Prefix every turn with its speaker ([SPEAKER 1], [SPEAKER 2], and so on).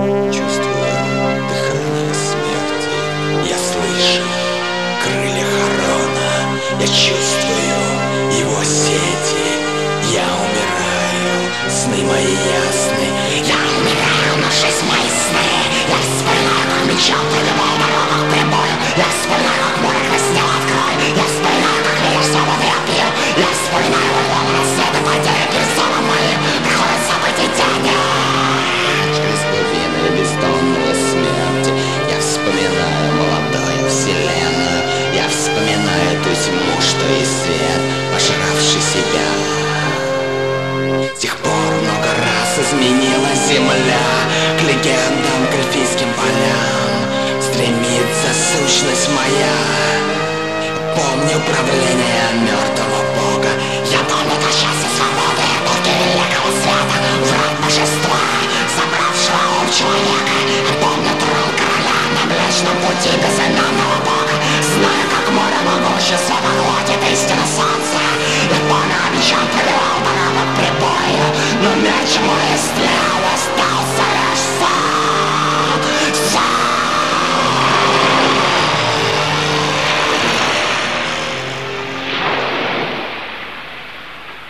[SPEAKER 1] Чувствую дыхание смерти, я слышу крылья Харона, я чувствую его сети, я умираю, сны мои ясны, я умираю, но жизнь мои сны, я вспоминаю, как мечом пробивал в дорогах прибой, я вспоминаю, как море краснел от крови, я вспоминаю, как видишь свободы я пью, я вспоминаю, волны рассвета потеют перед взором моим, приходят события тени. Через глубины бездонные смерти я вспоминаю молодую вселенную, я вспоминаю ту тьму, что и свет, пожравший себя. С тех пор много раз изменилась земля, к легендам, к эльфийским полям стремится сущность моя. Помню правление мертвого бога, я помню то счастье свободы, эпохи великого света, враг божества, забравшего ум человека. Я помню трон короля на Млечном пути безымянного бога.